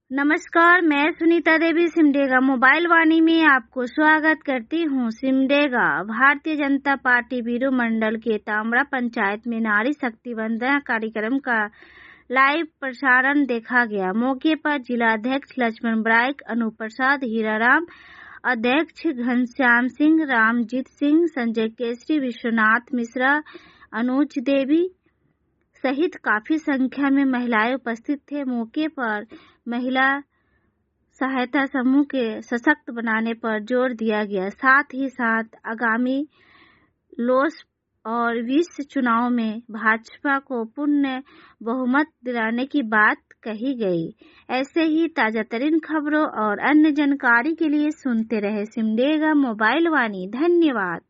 नमस्कार, मैं सुनीता देवी सिमडेगा मोबाइल वाणी में आपको स्वागत करती हूँ। सिमडेगा भारतीय जनता पार्टी बीरू मंडल के तामड़ा पंचायत में नारी शक्ति वंदना कार्यक्रम का लाइव प्रसारण देखा गया। मौके पर जिला अध्यक्ष लक्ष्मण ब्राइक, अनु प्रसाद, हीराराम, अध्यक्ष घनश्याम सिंह, रामजीत सिंह, संजय केसरी, विश्वनाथ मिश्रा, अनुज देवी सहित काफी संख्या में महिलाएं उपस्थित थे। मौके पर महिला सहायता समूह के सशक्त बनाने पर जोर दिया गया। साथ ही साथ आगामी लोकसभा और विस चुनाव में भाजपा को पूर्ण बहुमत दिलाने की बात कही गई। ऐसे ही ताजा तरीन खबरों और अन्य जानकारी के लिए सुनते रहे सिमडेगा मोबाइल वाणी। धन्यवाद।